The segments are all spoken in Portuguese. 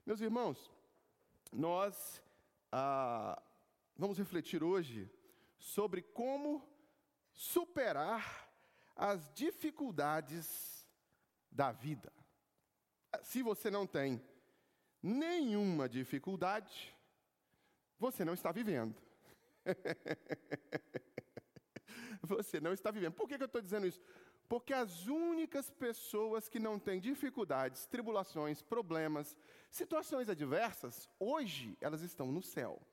Meus irmãos, nós vamos refletir hoje sobre como superar as dificuldades da vida. Se você não tem nenhuma dificuldade, você não está vivendo. Você não está vivendo. Por que eu estou dizendo isso? Porque as únicas pessoas que não têm dificuldades, tribulações, problemas, situações adversas, hoje elas estão no céu.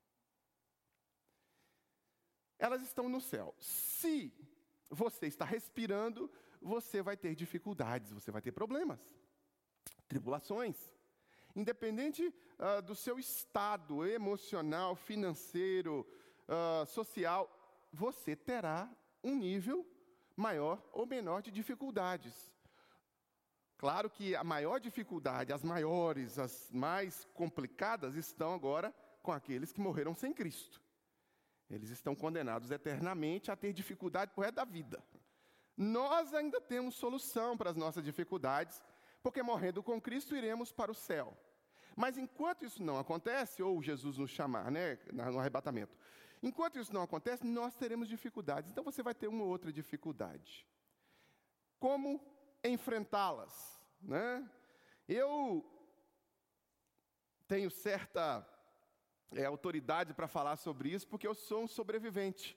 Elas estão no céu. Se você está respirando, você vai ter dificuldades, você vai ter problemas, tribulações. Independente do seu estado emocional, financeiro, social, você terá um nível maior ou menor de dificuldades. Claro que a maior dificuldade, as maiores, as mais complicadas, estão agora com aqueles que morreram sem Cristo. Eles estão condenados eternamente a ter dificuldade por resto da vida. Nós ainda temos solução para as nossas dificuldades, porque morrendo com Cristo iremos para o céu. Mas enquanto isso não acontece, ou Jesus nos chamar, no arrebatamento, enquanto isso não acontece, nós teremos dificuldades. Então você vai ter uma outra dificuldade. Como enfrentá-las? Eu tenho certa autoridade para falar sobre isso, porque eu sou um sobrevivente.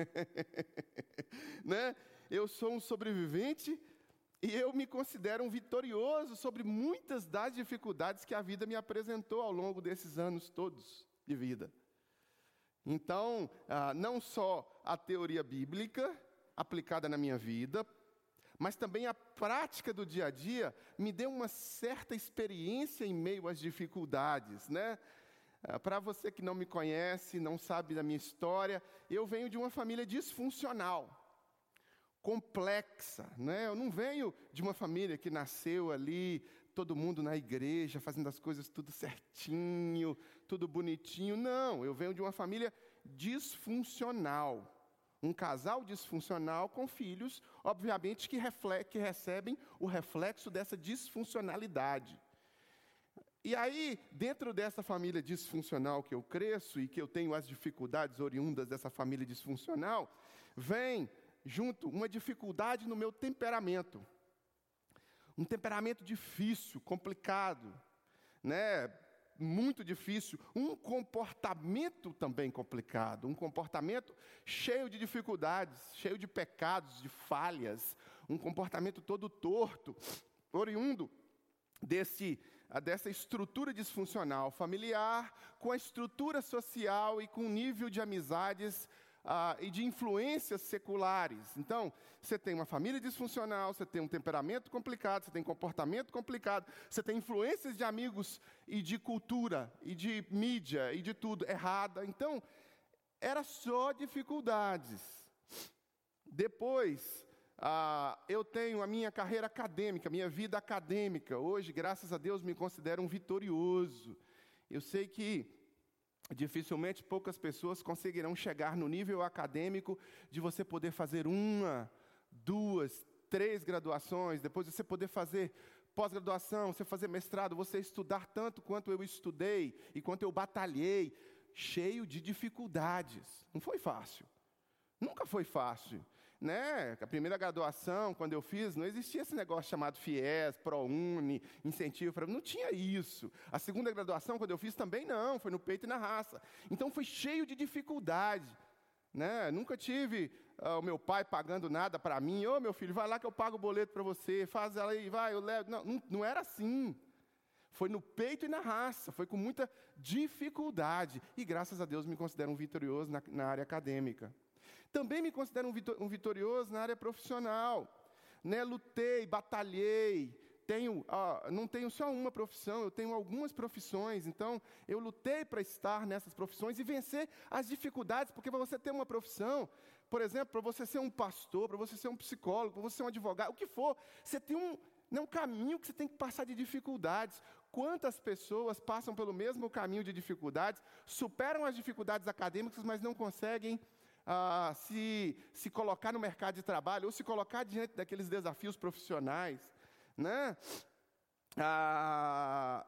Eu sou um sobrevivente e eu me considero um vitorioso sobre muitas das dificuldades que a vida me apresentou ao longo desses anos todos de vida. Então, não só a teoria bíblica aplicada na minha vida, mas também a prática do dia a dia me deu uma certa experiência em meio às dificuldades, Para você que não me conhece, não sabe da minha história, eu venho de uma família disfuncional, complexa, Eu não venho de uma família que nasceu ali, todo mundo na igreja, fazendo as coisas tudo certinho, tudo bonitinho. Não, eu venho de uma família disfuncional. Um casal disfuncional com filhos, obviamente, que recebem o reflexo dessa disfuncionalidade. E aí, dentro dessa família disfuncional que eu cresço e que eu tenho as dificuldades oriundas dessa família disfuncional, vem junto uma dificuldade no meu temperamento. Um temperamento difícil, complicado, muito difícil. Um comportamento também complicado, um comportamento cheio de dificuldades, cheio de pecados, de falhas, um comportamento todo torto, oriundo dessa estrutura disfuncional familiar, com a estrutura social e com o nível de amizades e de influências seculares. Então, você tem uma família disfuncional, você tem um temperamento complicado, você tem comportamento complicado, você tem influências de amigos e de cultura, e de mídia, e de tudo errada. Então, era só dificuldades. Depois, eu tenho a minha carreira acadêmica, minha vida acadêmica. Hoje, graças a Deus, me considero um vitorioso. Eu sei que dificilmente poucas pessoas conseguirão chegar no nível acadêmico de você poder fazer 1, 2, 3 graduações, depois você poder fazer pós-graduação, você fazer mestrado, você estudar tanto quanto eu estudei e quanto eu batalhei, cheio de dificuldades. Não foi fácil. Nunca foi fácil, A primeira graduação, quando eu fiz, não existia esse negócio chamado FIES, ProUni, incentivo, não tinha isso. A segunda graduação, quando eu fiz, também não, foi no peito e na raça. Então, foi cheio de dificuldade, Nunca tive o meu pai pagando nada para mim. Ô, meu filho, vai lá que eu pago o boleto para você, faz ela aí, vai, eu levo. Não era assim. Foi no peito e na raça, foi com muita dificuldade. E, graças a Deus, me considero um vitorioso na área acadêmica. Também me considero um vitorioso na área profissional. Lutei, batalhei. Não tenho só uma profissão, eu tenho algumas profissões. Então, eu lutei para estar nessas profissões e vencer as dificuldades. Porque para você ter uma profissão, por exemplo, para você ser um pastor, para você ser um psicólogo, para você ser um advogado, o que for, você tem um caminho que você tem que passar de dificuldades. Quantas pessoas passam pelo mesmo caminho de dificuldades, superam as dificuldades acadêmicas, mas não conseguem se colocar no mercado de trabalho ou se colocar diante daqueles desafios profissionais,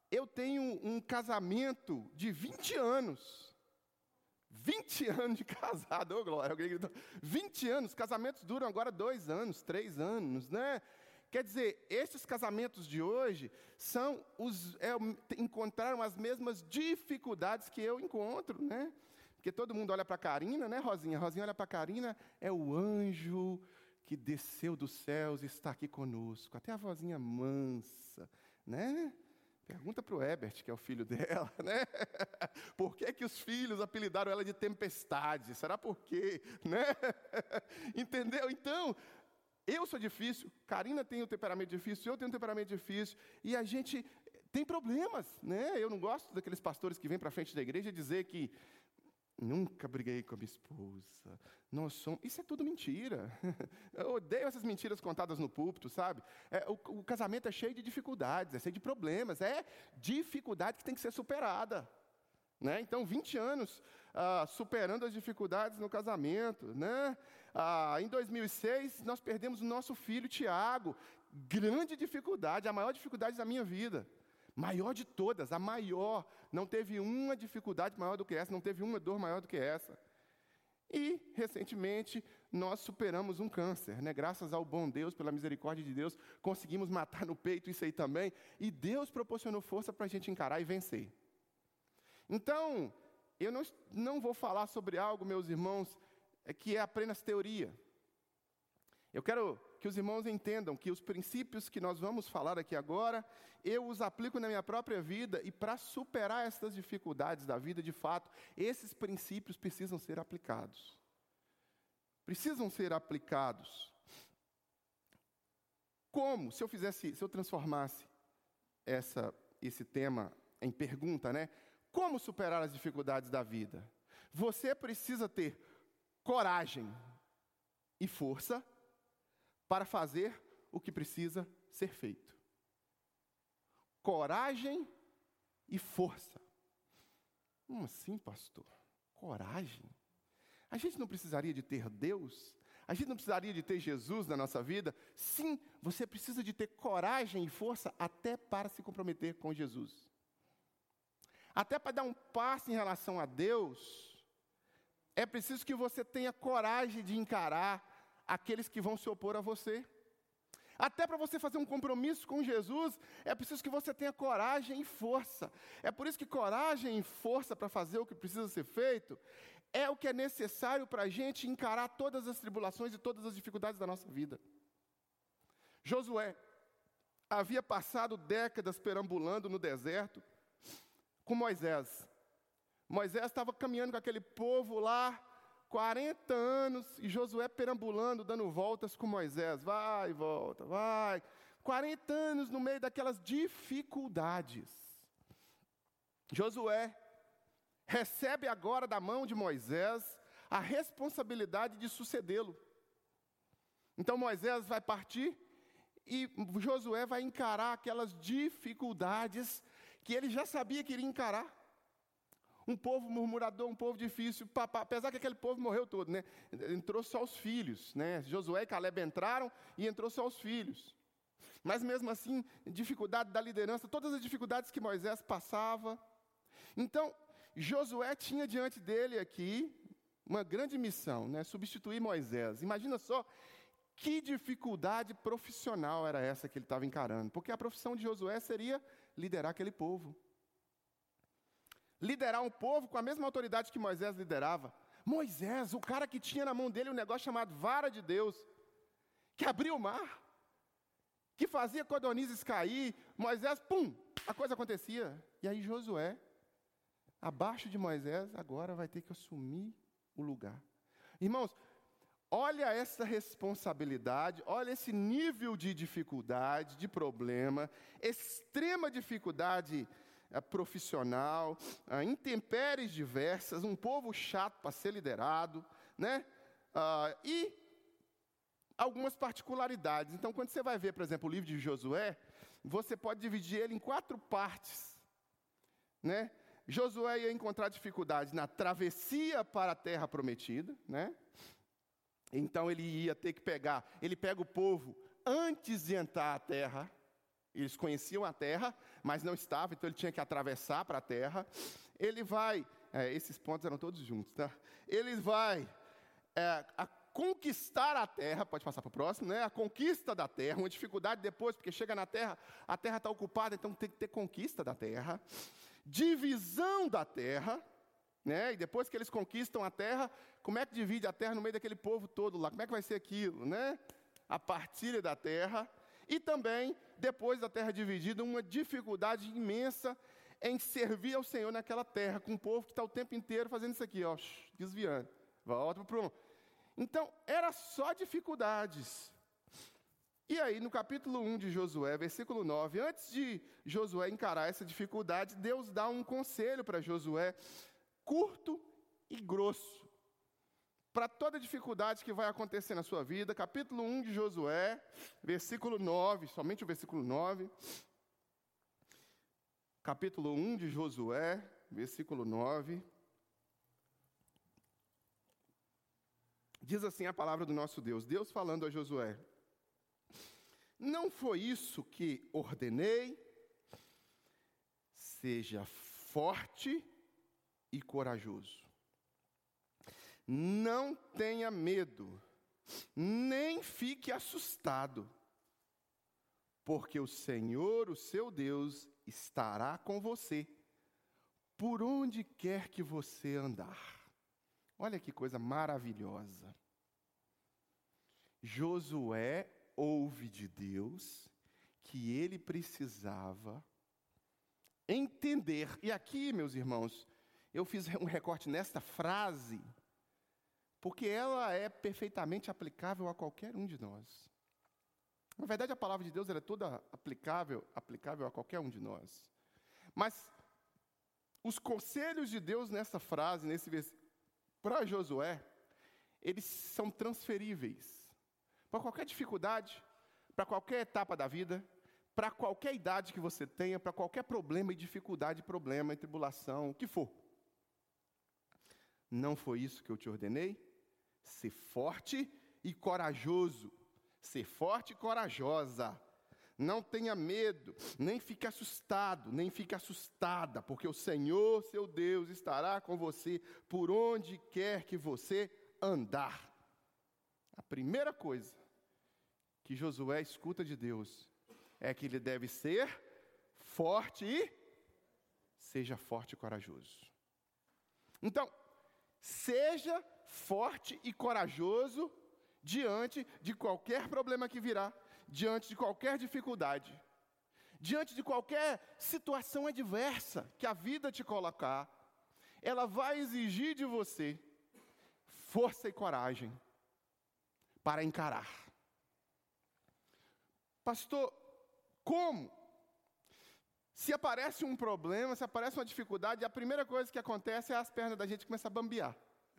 eu tenho um casamento de 20 anos. 20 anos de casado, ô glória, alguém gritou. 20 anos, casamentos duram agora 2 anos, 3 anos, né? Quer dizer, esses casamentos de hoje encontraram as mesmas dificuldades que eu encontro, né? Porque todo mundo olha para a Karina, né, Rosinha? Rosinha olha para a Karina, é o anjo que desceu dos céus e está aqui conosco. Até a vozinha mansa, né? Pergunta para o Herbert, que é o filho dela, né? Por que os filhos apelidaram ela de tempestade? Será por quê? Né? Entendeu? Então, eu sou difícil, Karina tem um temperamento difícil, eu tenho um temperamento difícil, e a gente tem problemas, né? Eu não gosto daqueles pastores que vêm para frente da igreja dizer que nunca briguei com a minha esposa, nós somos... Isso é tudo mentira. Eu odeio essas mentiras contadas no púlpito, sabe? O casamento é cheio de dificuldades, é cheio de problemas, é dificuldade que tem que ser superada. Né? Então, 20 anos superando as dificuldades no casamento. Né? Em 2006, nós perdemos o nosso filho, Tiago. Grande dificuldade, a maior dificuldade da minha vida. Maior de todas, a maior. Não teve uma dificuldade maior do que essa, não teve uma dor maior do que essa. E, recentemente, nós superamos um câncer, né? Graças ao bom Deus, pela misericórdia de Deus, conseguimos matar no peito isso aí também, e Deus proporcionou força para a gente encarar e vencer. Então, eu não vou falar sobre algo, meus irmãos, que é apenas teoria. Eu quero que os irmãos entendam que os princípios que nós vamos falar aqui agora, eu os aplico na minha própria vida, e para superar essas dificuldades da vida, de fato, esses princípios precisam ser aplicados. Precisam ser aplicados. Como? Se eu transformasse esse tema em pergunta, né? Como superar as dificuldades da vida? Você precisa ter coragem e força para fazer o que precisa ser feito. Coragem e força. Como assim, pastor? Coragem? A gente não precisaria de ter Deus? A gente não precisaria de ter Jesus na nossa vida? Sim, você precisa de ter coragem e força até para se comprometer com Jesus. Até para dar um passo em relação a Deus, é preciso que você tenha coragem de encarar aqueles que vão se opor a você. Até para você fazer um compromisso com Jesus, é preciso que você tenha coragem e força. É por isso que coragem e força para fazer o que precisa ser feito, é o que é necessário para a gente encarar todas as tribulações e todas as dificuldades da nossa vida. Josué havia passado décadas perambulando no deserto com Moisés. Moisés estava caminhando com aquele povo lá, 40 anos, e Josué perambulando, dando voltas com Moisés. Vai e volta, vai. 40 anos no meio daquelas dificuldades. Josué recebe agora da mão de Moisés a responsabilidade de sucedê-lo. Então Moisés vai partir e Josué vai encarar aquelas dificuldades que ele já sabia que iria encarar. Um povo murmurador, um povo difícil, apesar que aquele povo morreu todo, né? Entrou só os filhos, né? Josué e Caleb entraram e entrou só os filhos. Mas mesmo assim, dificuldade da liderança, todas as dificuldades que Moisés passava. Então, Josué tinha diante dele aqui uma grande missão, né? Substituir Moisés. Imagina só que dificuldade profissional era essa que ele estava encarando. Porque a profissão de Josué seria liderar aquele povo. Liderar um povo com a mesma autoridade que Moisés liderava. Moisés, o cara que tinha na mão dele um negócio chamado vara de Deus, que abria o mar, que fazia codornizes cair. Moisés, pum, a coisa acontecia. E aí Josué, abaixo de Moisés, agora vai ter que assumir o lugar. Irmãos, olha essa responsabilidade, olha esse nível de dificuldade, de problema, extrema dificuldade profissional, intempéries diversas, um povo chato para ser liderado, né? E algumas particularidades. Então, quando você vai ver, por exemplo, o livro de Josué, você pode dividir ele em 4 partes, né? Josué ia encontrar dificuldades na travessia para a terra prometida, né? Então ele ia ter que ele pega o povo antes de entrar à terra. eles conheciam a terra, mas não estavam, então ele tinha que atravessar para a terra. Ele vai, esses pontos eram todos juntos, tá? Ele vai a conquistar a terra, pode passar para o próximo, né? A conquista da terra, uma dificuldade depois, porque chega na terra, a terra está ocupada, então tem que ter conquista da terra. Divisão da terra, né? E depois que eles conquistam a terra, como é que divide a terra no meio daquele povo todo lá? Como é que vai ser aquilo, né? A partilha da terra. E também, depois da terra dividida, uma dificuldade imensa em servir ao Senhor naquela terra, com um povo que está o tempo inteiro fazendo isso aqui, ó, desviando. Volta para o... Então, era só dificuldades. E aí, no capítulo 1 de Josué, versículo 9, antes de Josué encarar essa dificuldade, Deus dá um conselho para Josué, curto e grosso, para toda dificuldade que vai acontecer na sua vida. Capítulo 1 de Josué, versículo 9, somente o versículo 9. Capítulo 1 de Josué, versículo 9. Diz assim a palavra do nosso Deus, Deus falando a Josué: não foi isso que ordenei? Seja forte e corajoso. Não tenha medo, nem fique assustado, porque o Senhor, o seu Deus, estará com você, por onde quer que você andar. Olha que coisa maravilhosa. Josué ouve de Deus que ele precisava entender. E aqui, meus irmãos, eu fiz um recorte nesta frase, porque ela é perfeitamente aplicável a qualquer um de nós. Na verdade, a palavra de Deus ela é toda aplicável a qualquer um de nós. Mas os conselhos de Deus nessa frase, nesse versículo, para Josué, eles são transferíveis para qualquer dificuldade, para qualquer etapa da vida, para qualquer idade que você tenha, para qualquer problema e dificuldade, problema e tribulação, o que for. Não foi isso que eu te ordenei? Ser forte e corajoso. Ser forte e corajosa. Não tenha medo, nem fique assustado, nem fique assustada, porque o Senhor, seu Deus, estará com você por onde quer que você andar. A primeira coisa que Josué escuta de Deus é que ele deve ser forte e seja forte e corajoso. Então, seja forte e corajoso diante de qualquer problema que virá, diante de qualquer dificuldade, diante de qualquer situação adversa que a vida te colocar, ela vai exigir de você força e coragem para encarar. Pastor, como? Se aparece um problema, se aparece uma dificuldade, a primeira coisa que acontece é as pernas da gente começam a bambear.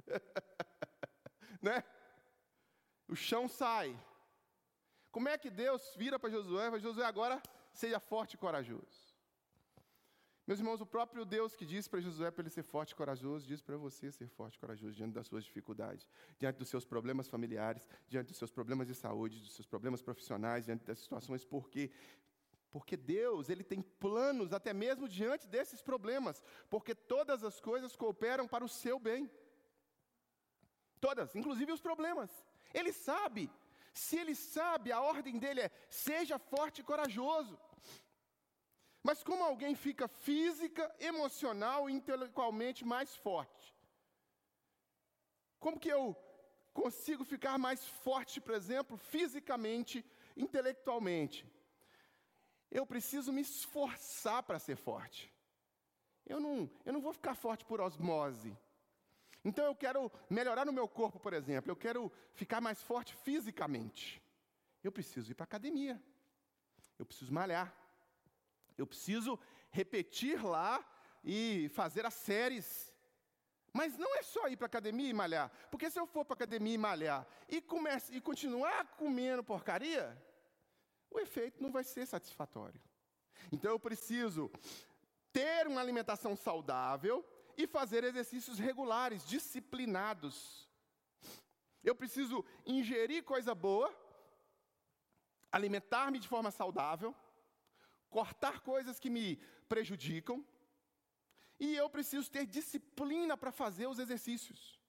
Né? O chão sai. Como é que Deus vira para Josué? Fala, Josué, agora seja forte e corajoso. Meus irmãos, o próprio Deus que disse para Josué para ele ser forte e corajoso, diz para você ser forte e corajoso diante das suas dificuldades, diante dos seus problemas familiares, diante dos seus problemas de saúde, dos seus problemas profissionais, diante das situações, porque Deus, Ele tem planos até mesmo diante desses problemas, porque todas as coisas cooperam para o seu bem. Todas, inclusive os problemas. Ele sabe. Se Ele sabe, a ordem dele é, seja forte e corajoso. Mas como alguém fica física, emocional e intelectualmente mais forte? Como que eu consigo ficar mais forte, por exemplo, fisicamente, intelectualmente? Eu preciso me esforçar para ser forte. Eu não vou ficar forte por osmose. Então eu quero melhorar no meu corpo, por exemplo. Eu quero ficar mais forte fisicamente. Eu preciso ir para a academia. Eu preciso malhar. Eu preciso repetir lá e fazer as séries. Mas não é só ir para a academia e malhar. Porque se eu for para a academia e malhar e continuar comendo porcaria, o efeito não vai ser satisfatório. Então eu preciso ter uma alimentação saudável e fazer exercícios regulares, disciplinados. Eu preciso ingerir coisa boa, alimentar-me de forma saudável, cortar coisas que me prejudicam, e eu preciso ter disciplina para fazer os exercícios.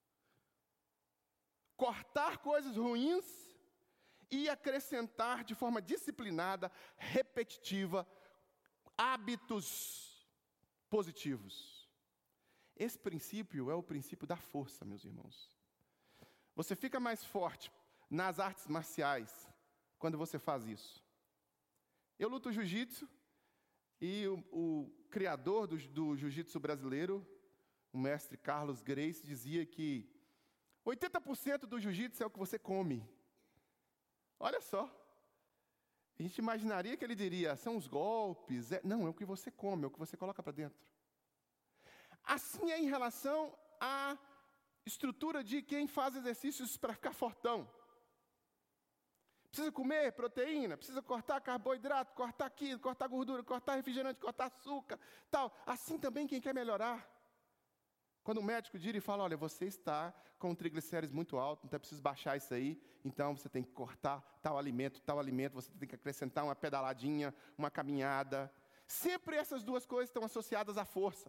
Cortar coisas ruins e acrescentar de forma disciplinada, repetitiva, hábitos positivos. Esse princípio é o princípio da força, meus irmãos. Você fica mais forte nas artes marciais quando você faz isso. Eu luto jiu-jitsu e o criador do jiu-jitsu brasileiro, o mestre Carlos Gracie, dizia que 80% do jiu-jitsu é o que você come. Olha só. A gente imaginaria que ele diria, são os golpes. Não, é o que você come, é o que você coloca para dentro. Assim é em relação à estrutura de quem faz exercícios para ficar fortão. Precisa comer proteína, precisa cortar carboidrato, cortar quilo, cortar gordura, cortar refrigerante, cortar açúcar, tal. Assim também quem quer melhorar. Quando o médico vira e fala, olha, você está com um triglicérides muito alto, então é preciso baixar isso aí, então você tem que cortar tal alimento, você tem que acrescentar uma pedaladinha, uma caminhada. Sempre essas duas coisas estão associadas à força.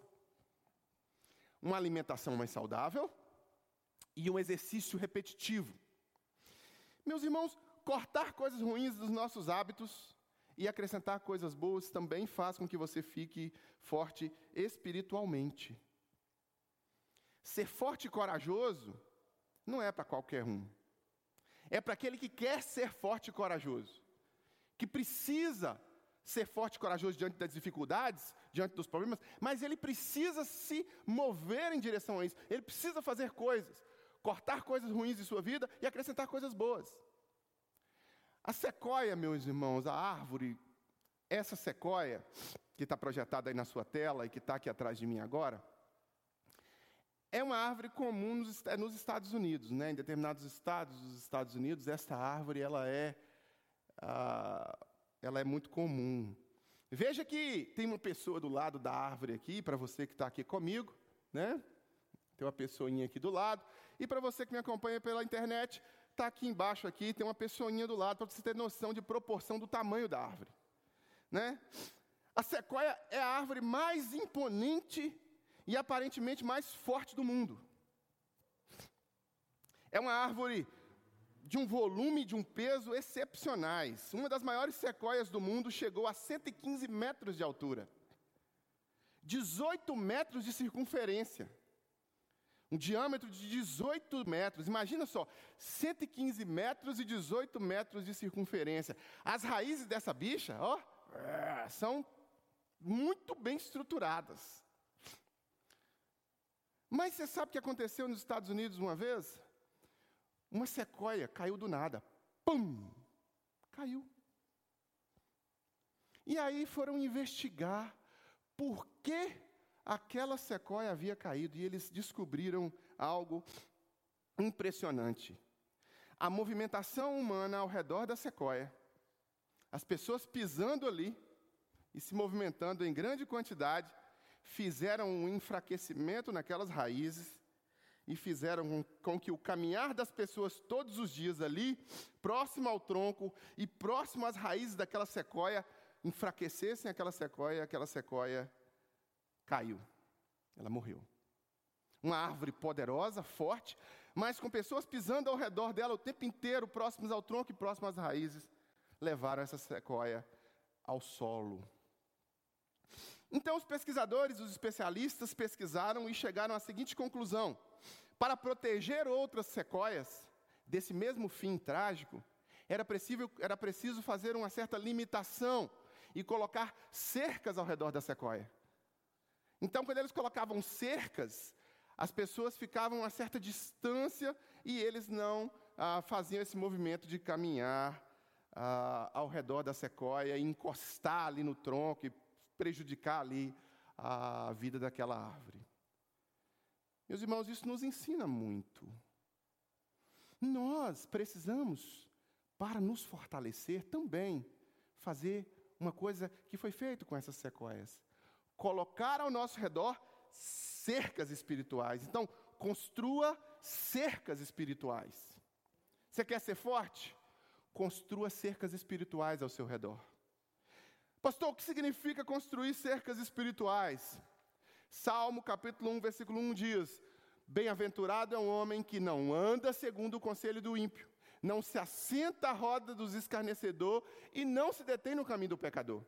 Uma alimentação mais saudável e um exercício repetitivo. Meus irmãos, cortar coisas ruins dos nossos hábitos e acrescentar coisas boas também faz com que você fique forte espiritualmente. Ser forte e corajoso não é para qualquer um. É para aquele que quer ser forte e corajoso. Que precisa ser forte e corajoso diante das dificuldades, diante dos problemas, mas ele precisa se mover em direção a isso. Ele precisa fazer coisas, cortar coisas ruins de sua vida e acrescentar coisas boas. A sequoia, meus irmãos, a árvore, essa sequoia, que está projetada aí na sua tela e que está aqui atrás de mim agora, é uma árvore comum nos Estados Unidos, né? Em determinados estados dos Estados Unidos, essa árvore ela é muito comum. Veja que tem uma pessoa do lado da árvore aqui, para você que está aqui comigo, né? Tem uma pessoinha aqui do lado. E para você que me acompanha pela internet, está aqui embaixo aqui, tem uma pessoinha do lado, para você ter noção de proporção do tamanho da árvore, né? A sequoia é a árvore mais imponente e aparentemente mais forte do mundo. É uma árvore de um volume e de um peso excepcionais. Uma das maiores sequoias do mundo chegou a 115 metros de altura. 18 metros de circunferência. Um diâmetro de 18 metros. Imagina só, 115 metros e 18 metros de circunferência. As raízes dessa bicha, são muito bem estruturadas. Mas você sabe o que aconteceu nos Estados Unidos uma vez? Uma sequoia caiu do nada. Pum! Caiu. E aí foram investigar por que aquela sequoia havia caído. E eles descobriram algo impressionante. A movimentação humana ao redor da sequoia, as pessoas pisando ali e se movimentando em grande quantidade, fizeram um enfraquecimento naquelas raízes e fizeram com que o caminhar das pessoas todos os dias ali, próximo ao tronco e próximo às raízes daquela sequoia, enfraquecessem aquela sequoia caiu. Ela morreu. Uma árvore poderosa, forte, mas com pessoas pisando ao redor dela o tempo inteiro, próximos ao tronco e próximos às raízes, levaram essa sequoia ao solo. Então, os pesquisadores, os especialistas pesquisaram e chegaram à seguinte conclusão: para proteger outras sequoias desse mesmo fim trágico, era preciso fazer uma certa limitação e colocar cercas ao redor da sequoia. Então, quando eles colocavam cercas, as pessoas ficavam a uma certa distância e eles não faziam esse movimento de caminhar ao redor da sequoia e encostar ali no tronco e prejudicar ali a vida daquela árvore. Meus irmãos, isso nos ensina muito. Nós precisamos, para nos fortalecer, também fazer uma coisa que foi feita com essas sequoias. Colocar ao nosso redor cercas espirituais. Então, construa cercas espirituais. Você quer ser forte? Construa cercas espirituais ao seu redor. Pastor, o que significa construir cercas espirituais? Salmo capítulo 1, versículo 1 diz: bem-aventurado é um homem que não anda segundo o conselho do ímpio, não se assenta à roda dos escarnecedores e não se detém no caminho do pecador.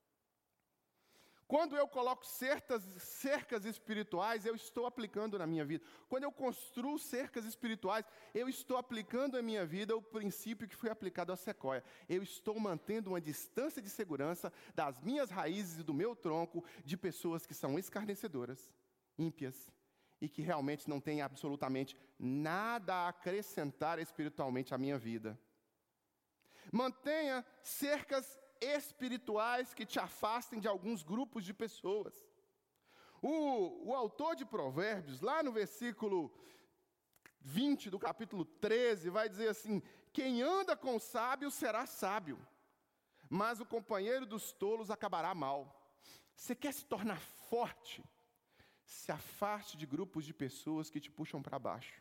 Quando eu coloco cercas espirituais, eu estou aplicando na minha vida. Quando eu construo cercas espirituais, eu estou aplicando na minha vida o princípio que foi aplicado à sequoia. Eu estou mantendo uma distância de segurança das minhas raízes e do meu tronco de pessoas que são escarnecedoras, ímpias, e que realmente não têm absolutamente nada a acrescentar espiritualmente à minha vida. Mantenha cercas espirituais que te afastem de alguns grupos de pessoas. O autor de Provérbios, lá no versículo 20 do capítulo 13, vai dizer assim: quem anda com o sábio será sábio, mas o companheiro dos tolos acabará mal. Você quer se tornar forte? Se afaste de grupos de pessoas que te puxam para baixo.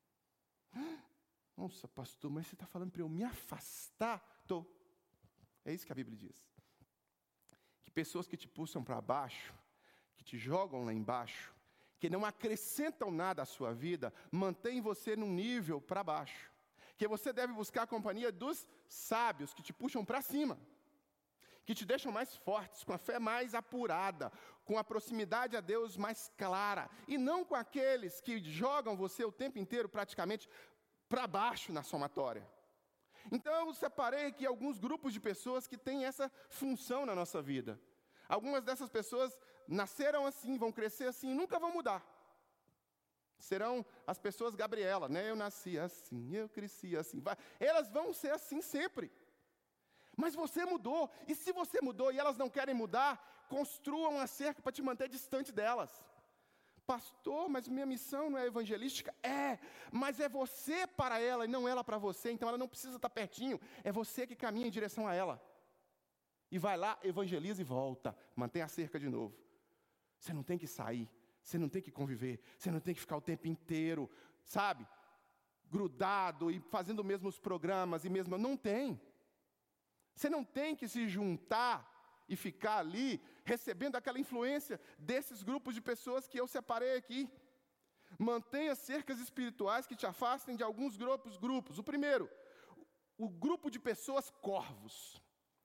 Nossa, pastor, mas você está falando para eu me afastar? Estou. É isso que a Bíblia diz. Que pessoas que te puxam para baixo, que te jogam lá embaixo, que não acrescentam nada à sua vida, mantém você num nível para baixo. Que você deve buscar a companhia dos sábios, que te puxam para cima, que te deixam mais fortes, com a fé mais apurada, com a proximidade a Deus mais clara, e não com aqueles que jogam você o tempo inteiro praticamente para baixo na somatória. Então eu separei aqui alguns grupos de pessoas que têm essa função na nossa vida. Algumas dessas pessoas nasceram assim, vão crescer assim e nunca vão mudar. Serão as pessoas Gabriela, né? Eu nasci assim, eu cresci assim. Elas vão ser assim sempre. Mas você mudou, e se você mudou e elas não querem mudar, construam uma cerca para te manter distante delas. Pastor, mas minha missão não é evangelística? É, mas é você para ela e não ela para você, então ela não precisa estar pertinho, é você que caminha em direção a ela. E vai lá, evangeliza e volta, mantém a cerca de novo. Você não tem que sair, você não tem que conviver, você não tem que ficar o tempo inteiro, sabe, grudado e fazendo os mesmos programas e mesmo, não tem. Você não tem que se juntar e ficar ali, recebendo aquela influência desses grupos de pessoas que eu separei aqui. Mantenha cercas espirituais que te afastem de alguns grupos. O primeiro, o grupo de pessoas corvos.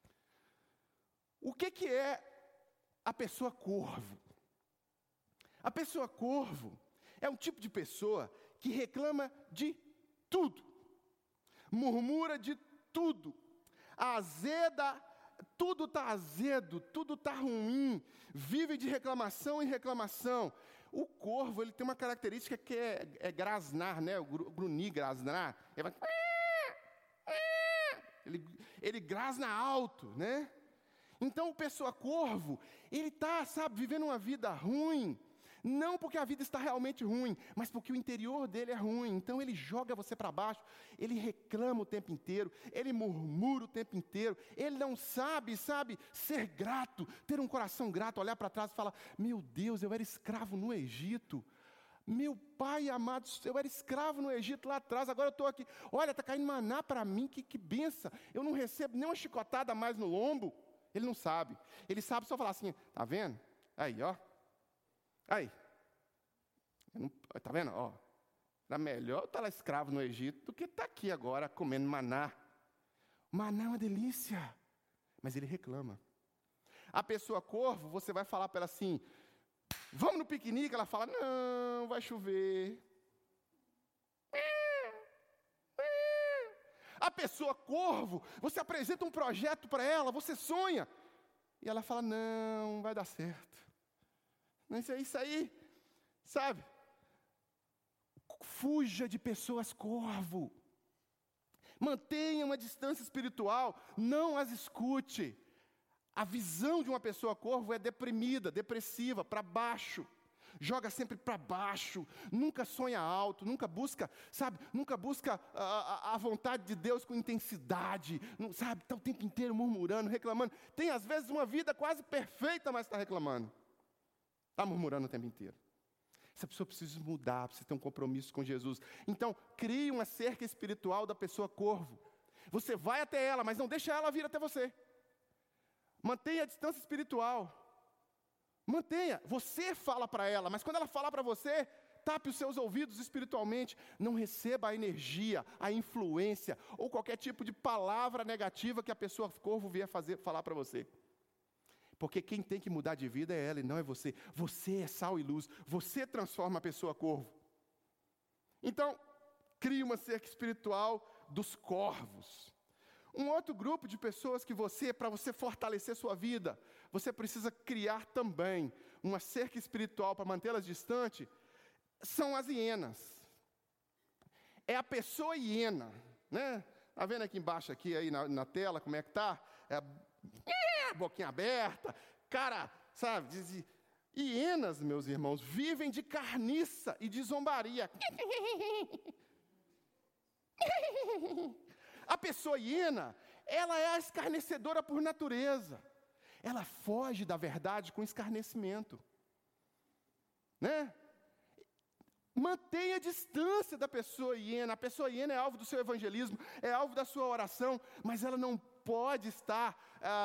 O que é a pessoa corvo? A pessoa corvo é um tipo de pessoa que reclama de tudo, murmura de tudo, azeda. Tudo está azedo, tudo está ruim, vive de reclamação em reclamação. O corvo, ele tem uma característica que é grasnar, né? O grunhir, grasnar. Ele grasna alto, né? Então, a pessoa corvo, ele está, vivendo uma vida ruim, não porque a vida está realmente ruim, mas porque o interior dele é ruim. Então ele joga você para baixo, ele reclama o tempo inteiro, ele murmura o tempo inteiro, ele não sabe ser grato, ter um coração grato, olhar para trás e falar: meu Deus, eu era escravo no Egito. Meu pai amado, eu era escravo no Egito lá atrás, agora eu estou aqui. Olha, está caindo maná para mim, que benção. Eu não recebo nem uma chicotada mais no lombo. Ele não sabe. Ele sabe só falar assim: tá vendo? Aí, ó. Aí, está vendo? Ó, era melhor eu estar lá escravo no Egito do que estar aqui agora comendo maná. Maná é uma delícia, mas ele reclama. A pessoa corvo, você vai falar para ela assim: vamos no piquenique? Ela fala: não, vai chover. A pessoa corvo, você apresenta um projeto para ela, você sonha, e ela fala: não, vai dar certo. Isso aí, sabe? Fuja de pessoas corvo. Mantenha uma distância espiritual, não as escute. A visão de uma pessoa corvo é deprimida, depressiva, para baixo. Joga sempre para baixo, nunca sonha alto, nunca busca, a vontade de Deus com intensidade, está o tempo inteiro murmurando, reclamando. Tem às vezes uma vida quase perfeita, mas está reclamando. Está murmurando o tempo inteiro. Essa pessoa precisa mudar, precisa ter um compromisso com Jesus. Então, crie uma cerca espiritual da pessoa corvo. Você vai até ela, mas não deixa ela vir até você. Mantenha a distância espiritual. Mantenha. Você fala para ela, mas quando ela falar para você, tape os seus ouvidos espiritualmente. Não receba a energia, a influência ou qualquer tipo de palavra negativa que a pessoa corvo vier falar para você. Porque quem tem que mudar de vida é ela e não é você. Você é sal e luz. Você transforma a pessoa corvo. Então, crie uma cerca espiritual dos corvos. Um outro grupo de pessoas que para você fortalecer sua vida, você precisa criar também uma cerca espiritual para mantê-las distante, são as hienas. É a pessoa hiena, né? Tá vendo aqui embaixo, aqui aí na tela, como é que tá? Boquinha aberta, cara, sabe? Hienas, meus irmãos, vivem de carniça e de zombaria. A pessoa hiena, ela é a escarnecedora por natureza. Ela foge da verdade com escarnecimento, né? Mantenha a distância da pessoa hiena. A pessoa hiena é alvo do seu evangelismo, é alvo da sua oração, mas ela não pode estar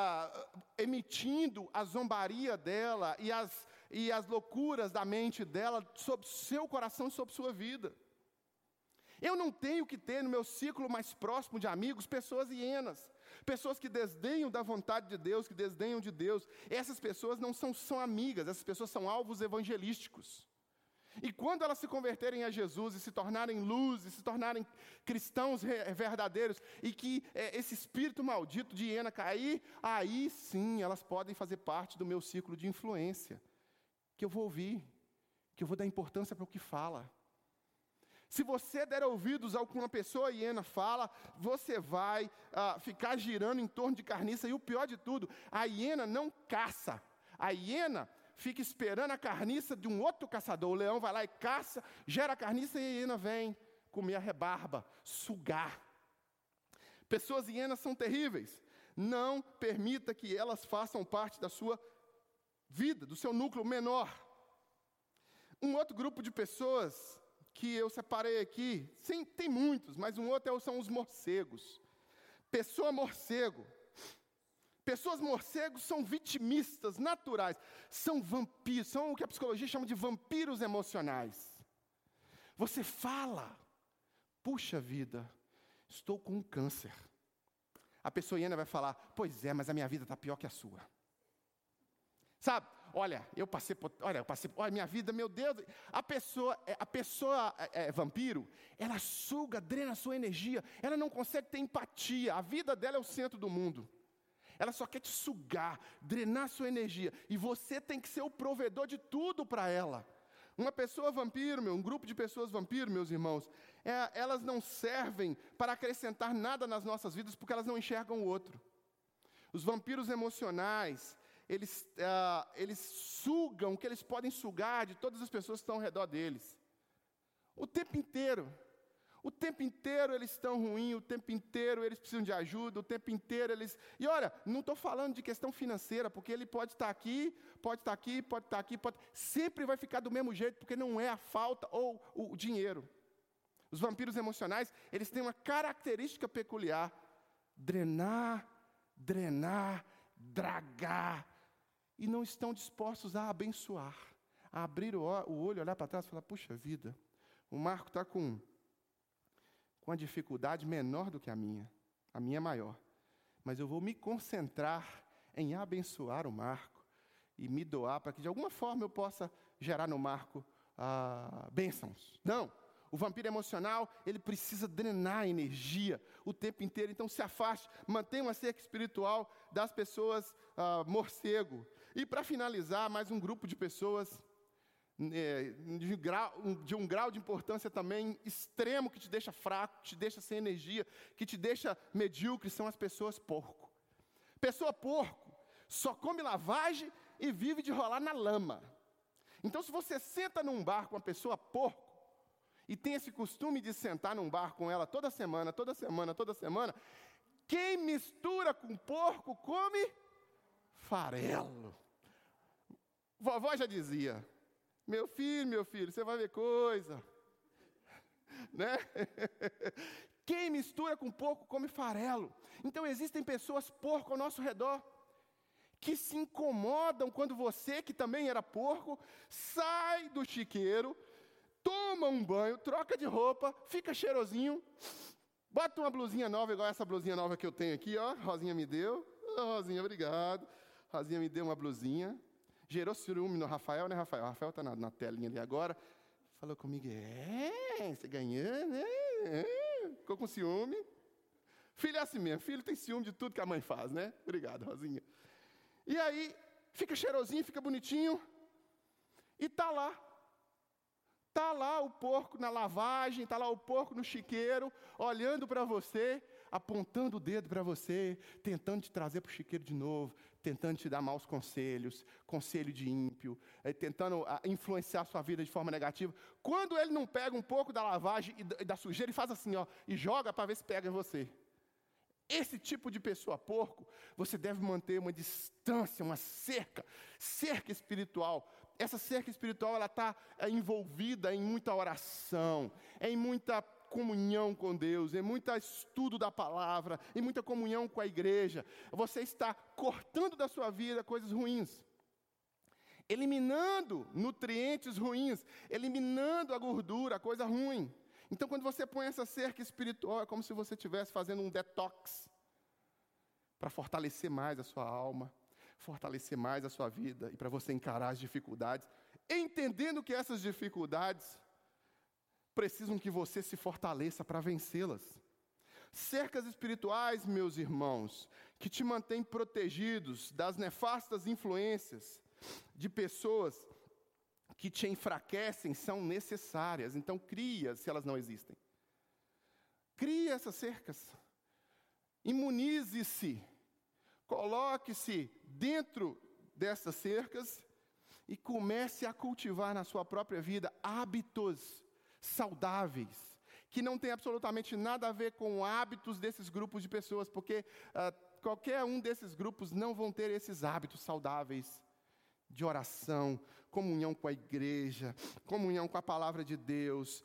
emitindo a zombaria dela e as loucuras da mente dela sobre seu coração e sobre sua vida. Eu não tenho que ter no meu ciclo mais próximo de amigos pessoas hienas, pessoas que desdenham da vontade de Deus, que desdenham de Deus. Essas pessoas não são amigas, essas pessoas são alvos evangelísticos. E quando elas se converterem a Jesus e se tornarem luz, e se tornarem cristãos verdadeiros, e que esse espírito maldito de hiena cair, aí sim elas podem fazer parte do meu ciclo de influência, que eu vou ouvir, que eu vou dar importância para o que fala. Se você der ouvidos ao que uma pessoa hiena fala, você vai ficar girando em torno de carniça. E o pior de tudo, a hiena não caça. A hiena fica esperando a carniça de um outro caçador. O leão vai lá e caça, gera a carniça e a hiena vem comer a rebarba, sugar. Pessoas hienas são terríveis. Não permita que elas façam parte da sua vida, do seu núcleo menor. Um outro grupo de pessoas que eu separei aqui, sim, tem muitos, mas um outro são os morcegos. Pessoa morcego. Pessoas morcegos são vitimistas naturais, são vampiros, são o que a psicologia chama de vampiros emocionais. Você fala, puxa vida, estou com um câncer. A pessoa hiena vai falar, pois é, mas a minha vida está pior que a sua. Sabe? Olha, minha vida, meu Deus. A pessoa vampiro, ela suga, drena a sua energia. Ela não consegue ter empatia. A vida dela é o centro do mundo. Ela só quer te sugar, drenar a sua energia. E você tem que ser o provedor de tudo para ela. Uma pessoa vampiro, um grupo de pessoas vampiro, meus irmãos, elas não servem para acrescentar nada nas nossas vidas porque elas não enxergam o outro. Os vampiros emocionais, eles sugam o que eles podem sugar de todas as pessoas que estão ao redor deles. O tempo inteiro eles estão ruins, o tempo inteiro eles precisam de ajuda, o tempo inteiro eles... E olha, não estou falando de questão financeira, porque ele pode estar aqui, sempre vai ficar do mesmo jeito, porque não é a falta ou o dinheiro. Os vampiros emocionais, eles têm uma característica peculiar: drenar, dragar, e não estão dispostos a abençoar, a abrir o olho, olhar para trás e falar, puxa vida, o Marco está com uma dificuldade menor do que a minha é maior, mas eu vou me concentrar em abençoar o Marco e me doar para que de alguma forma eu possa gerar no Marco bênçãos. Não, o vampiro emocional, ele precisa drenar a energia o tempo inteiro, então se afaste, mantenha uma cerca espiritual das pessoas morcego. E para finalizar, mais um grupo de pessoas de um grau de importância também extremo, que te deixa fraco, que te deixa sem energia, que te deixa medíocre, são as pessoas porco. Pessoa porco só come lavagem e vive de rolar na lama. Então, se você senta num bar com uma pessoa porco, e tem esse costume de sentar num bar com ela toda semana, quem mistura com porco come farelo. Vovó já dizia, meu filho, você vai ver coisa, né? Quem mistura com porco come farelo. Então existem pessoas porco ao nosso redor, que se incomodam quando você, que também era porco, sai do chiqueiro, toma um banho, troca de roupa, fica cheirosinho, bota uma blusinha nova, igual essa blusinha nova que eu tenho aqui, ó, Rosinha me deu. Rosinha, obrigado. Rosinha me deu uma blusinha. Gerou ciúme no Rafael, né, Rafael? O Rafael está na telinha ali agora. Falou comigo, você ganhou, né? Ficou com ciúme. Filho é assim mesmo, filho tem ciúme de tudo que a mãe faz, né? Obrigado, Rosinha. E aí, fica cheirosinho, fica bonitinho. E tá lá. Tá lá o porco na lavagem, tá lá o porco no chiqueiro, olhando para você, apontando o dedo para você, tentando te trazer para o chiqueiro de novo, tentando te dar maus conselhos, conselho de ímpio, tentando influenciar a sua vida de forma negativa. Quando ele não pega um pouco da lavagem e da sujeira, ele faz assim, ó, e joga para ver se pega em você. Esse tipo de pessoa porco, você deve manter uma distância, uma cerca espiritual. Essa cerca espiritual, ela está envolvida em muita oração, em muita comunhão com Deus, em muito estudo da palavra, em muita comunhão com a igreja. Você está cortando da sua vida coisas ruins, eliminando nutrientes ruins, eliminando a gordura, a coisa ruim. Então, quando você põe essa cerca espiritual, é como se você estivesse fazendo um detox para fortalecer mais a sua alma, fortalecer mais a sua vida e para você encarar as dificuldades, entendendo que essas dificuldades precisam que você se fortaleça para vencê-las. Cercas espirituais, meus irmãos, que te mantêm protegidos das nefastas influências de pessoas que te enfraquecem, são necessárias. Então, cria-as se elas não existem. Crie essas cercas. Imunize-se. Coloque-se dentro dessas cercas e comece a cultivar na sua própria vida hábitos saudáveis, que não tem absolutamente nada a ver com hábitos desses grupos de pessoas, porque qualquer um desses grupos não vão ter esses hábitos saudáveis de oração, comunhão com a igreja, comunhão com a palavra de Deus,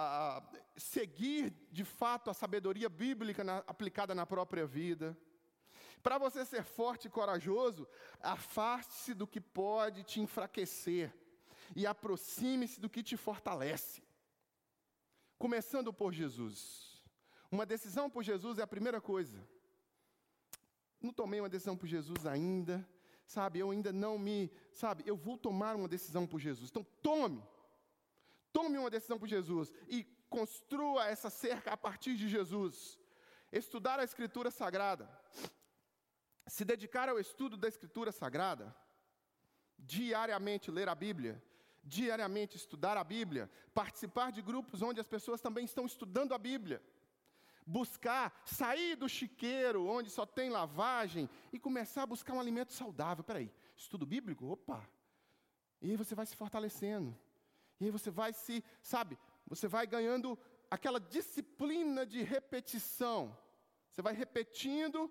seguir de fato a sabedoria bíblica aplicada na própria vida. Para você ser forte e corajoso, afaste-se do que pode te enfraquecer e aproxime-se do que te fortalece. Começando por Jesus. Uma decisão por Jesus é a primeira coisa. Não tomei uma decisão por Jesus ainda, eu ainda não eu vou tomar uma decisão por Jesus. Então, tome uma decisão por Jesus e construa essa cerca a partir de Jesus. Estudar a Escritura Sagrada, se dedicar ao estudo da Escritura Sagrada, diariamente ler a Bíblia, diariamente estudar a Bíblia, participar de grupos onde as pessoas também estão estudando a Bíblia, buscar, sair do chiqueiro onde só tem lavagem e começar a buscar um alimento saudável. Estudo bíblico? Opa! E aí você vai se fortalecendo. E aí você vai você vai ganhando aquela disciplina de repetição. Você vai repetindo,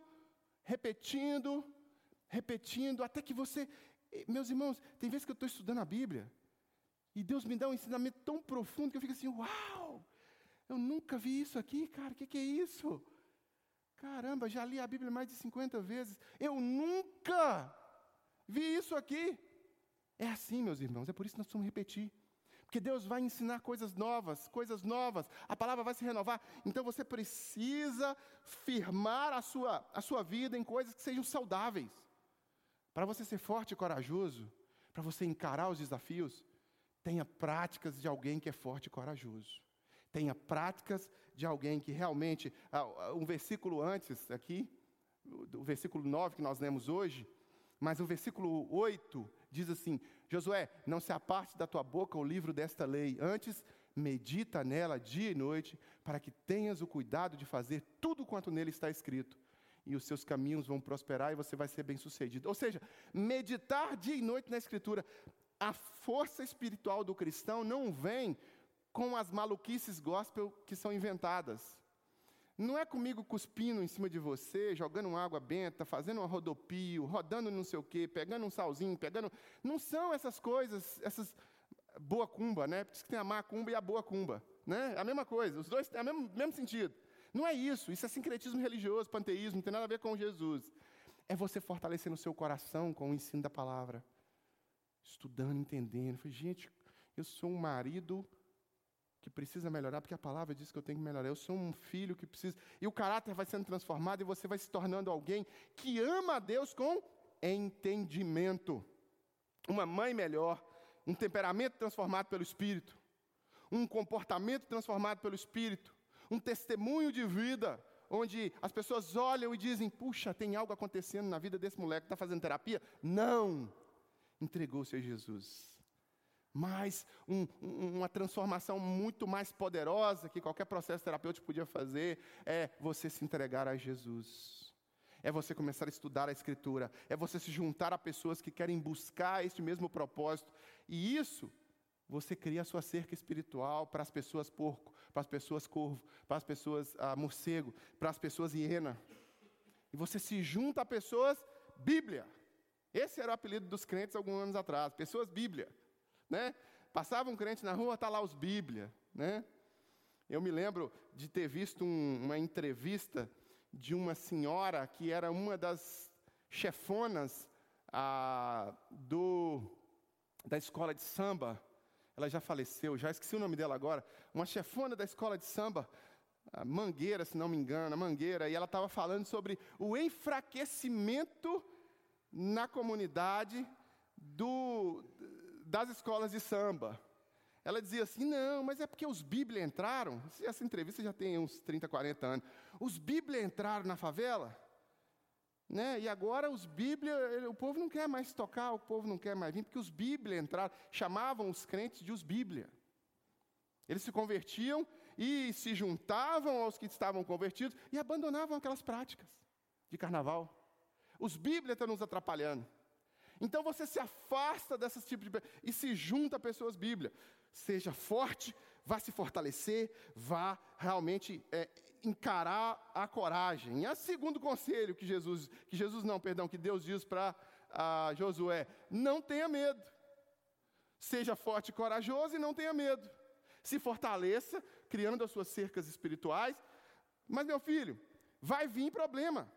até que você... Meus irmãos, tem vezes que eu estou estudando a Bíblia e Deus me dá um ensinamento tão profundo que eu fico assim, uau! Eu nunca vi isso aqui, cara, o que é isso? Caramba, já li a Bíblia mais de 50 vezes. Eu nunca vi isso aqui. É assim, meus irmãos, é por isso que nós precisamos repetir. Porque Deus vai ensinar coisas novas, a palavra vai se renovar. Então você precisa firmar a sua vida em coisas que sejam saudáveis. Para você ser forte e corajoso, para você encarar os desafios, tenha práticas de alguém que é forte e corajoso. Tenha práticas de alguém que realmente... um versículo antes aqui, o versículo 9 que nós lemos hoje, mas o versículo 8 diz assim, Josué, não se aparte da tua boca o livro desta lei, antes medita nela dia e noite, para que tenhas o cuidado de fazer tudo quanto nele está escrito, e os seus caminhos vão prosperar e você vai ser bem-sucedido. Ou seja, meditar dia e noite na Escritura. A força espiritual do cristão não vem com as maluquices gospel que são inventadas. Não é comigo cuspindo em cima de você, jogando uma água benta, fazendo um rodopio, rodando não sei o quê, pegando um salzinho, Não são essas coisas, essas boa cumba, né? Porque tem a má cumba e a boa cumba, né? É a mesma coisa, os dois têm o mesmo sentido. Não é isso é sincretismo religioso, panteísmo, não tem nada a ver com Jesus. É você fortalecendo o seu coração com o ensino da palavra. Estudando, entendendo. Eu falei, gente, eu sou um marido que precisa melhorar, porque a palavra diz que eu tenho que melhorar. Eu sou um filho que precisa... E o caráter vai sendo transformado e você vai se tornando alguém que ama a Deus com entendimento. Uma mãe melhor, um temperamento transformado pelo Espírito, um comportamento transformado pelo Espírito, um testemunho de vida, onde as pessoas olham e dizem, puxa, tem algo acontecendo na vida desse moleque que está fazendo terapia? Não! Entregou-se a Jesus. Mas uma transformação muito mais poderosa que qualquer processo terapêutico podia fazer é você se entregar a Jesus. É você começar a estudar a Escritura. É você se juntar a pessoas que querem buscar este mesmo propósito. E isso, você cria a sua cerca espiritual para as pessoas porco, para as pessoas corvo, para as pessoas morcego, para as pessoas hiena. E você se junta a pessoas Bíblia. Esse era o apelido dos crentes alguns anos atrás, pessoas Bíblia. Né? Passava um crente na rua, está lá os Bíblia. Né? Eu me lembro de ter visto uma entrevista de uma senhora que era uma das chefonas da escola de samba. Ela já faleceu, já esqueci o nome dela agora. Uma chefona da escola de samba, a Mangueira, se não me engano, a Mangueira. E ela estava falando sobre o enfraquecimento na comunidade das escolas de samba. Ela dizia assim, não, mas é porque os Bíblia entraram, essa entrevista já tem uns 30, 40 anos, os Bíblia entraram na favela, né? E agora os Bíblia, o povo não quer mais tocar, o povo não quer mais vir, porque os Bíblia entraram, chamavam os crentes de os Bíblia. Eles se convertiam e se juntavam aos que estavam convertidos e abandonavam aquelas práticas de carnaval. Os Bíblia estão nos atrapalhando. Então você se afasta desses tipos de... e se junta a pessoas Bíblia. Seja forte, vá se fortalecer, vá realmente encarar a coragem. E o segundo conselho que Deus diz para Josué, não tenha medo. Seja forte e corajoso e não tenha medo. Se fortaleça, criando as suas cercas espirituais. Mas, meu filho, vai vir problema.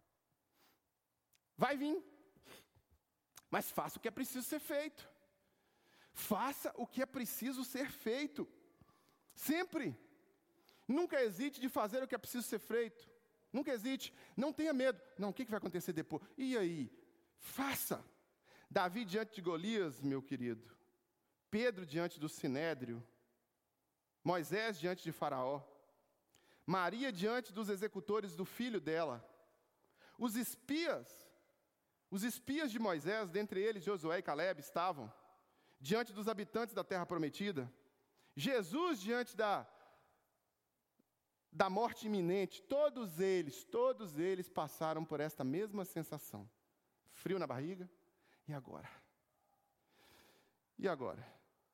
Vai vir. Mas faça o que é preciso ser feito. Faça o que é preciso ser feito. Sempre. Nunca hesite de fazer o que é preciso ser feito. Nunca hesite. Não tenha medo. Não, o que vai acontecer depois? E aí? Faça. Davi diante de Golias, meu querido. Pedro diante do Sinédrio. Moisés diante de Faraó. Maria diante dos executores do filho dela. Os espias de Moisés, dentre eles Josué e Caleb, estavam diante dos habitantes da terra prometida. Jesus diante da morte iminente. Todos eles passaram por esta mesma sensação. Frio na barriga. E agora? E agora?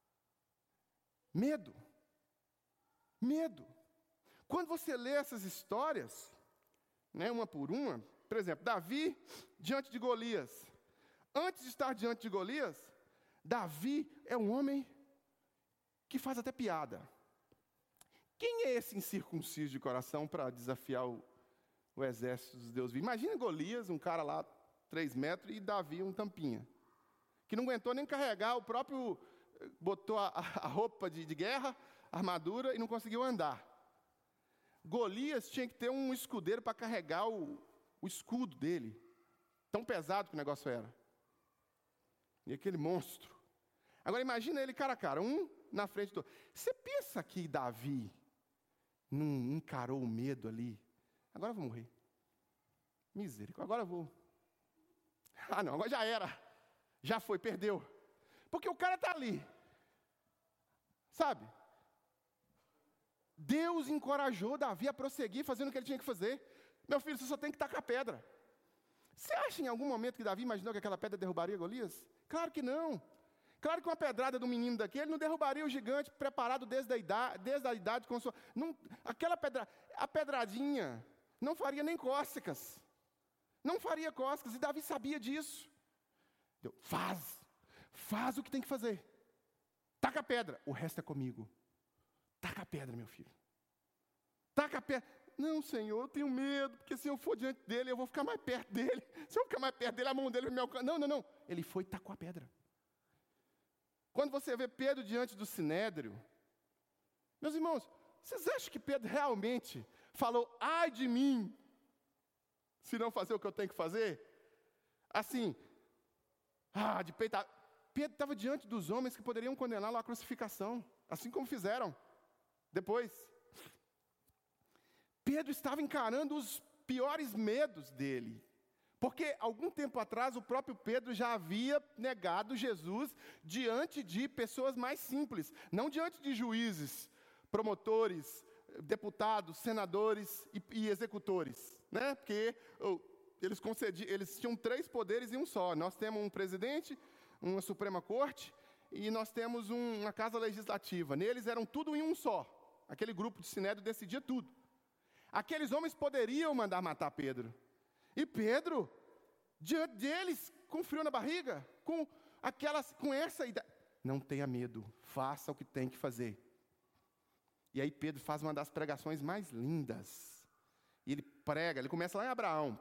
Medo. Medo. Quando você lê essas histórias, né, uma por uma, por exemplo, Davi diante de Golias. Antes de estar diante de Golias, Davi é um homem que faz até piada. Quem é esse incircunciso de coração para desafiar o exército dos deuses vivos? Imagina Golias, um cara lá 3 metros, e Davi um tampinha. Que não aguentou nem carregar o próprio... Botou a roupa de guerra, a armadura, e não conseguiu andar. Golias tinha que ter um escudeiro para carregar o escudo dele. Tão pesado que o negócio era. E aquele monstro. Agora imagina ele cara a cara, um na frente do outro. Você pensa que Davi não encarou o medo ali? Agora eu vou morrer. Misericórdia, agora eu vou. Ah não, agora já era. Já foi, perdeu. Porque o cara está ali. Sabe? Deus encorajou Davi a prosseguir fazendo o que ele tinha que fazer. Meu filho, você só tem que tacar pedra. Você acha em algum momento que Davi imaginou que aquela pedra derrubaria Golias? Claro que não. Claro que uma pedrada do menino daquele não derrubaria o gigante preparado desde a idade com sua... Não, a pedradinha não faria nem cócegas. Não faria cócegas. E Davi sabia disso. Então, faz o que tem que fazer. Taca a pedra. O resto é comigo. Taca a pedra, meu filho. Taca a pedra. Não, Senhor, eu tenho medo, porque se eu for diante dele, eu vou ficar mais perto dele. Se eu ficar mais perto dele, a mão dele vai me alcançar. Não. Ele foi e tacou a pedra. Quando você vê Pedro diante do Sinédrio, meus irmãos, vocês acham que Pedro realmente falou, ai de mim, se não fazer o que eu tenho que fazer? Assim, de peito. Pedro estava diante dos homens que poderiam condená-lo à crucificação, assim como fizeram depois. Pedro estava encarando os piores medos dele, porque algum tempo atrás o próprio Pedro já havia negado Jesus diante de pessoas mais simples, não diante de juízes, promotores, deputados, senadores e executores, né? Porque eles tinham 3 poderes em um só. Nós temos um presidente, uma Suprema Corte, e nós temos uma Casa Legislativa. Neles eram tudo em um só. Aquele grupo de Sinédrio decidia tudo. Aqueles homens poderiam mandar matar Pedro. E Pedro, diante deles, com frio na barriga, com essa ideia, não tenha medo, faça o que tem que fazer. E aí Pedro faz uma das pregações mais lindas. E ele prega, ele começa lá em Abraão,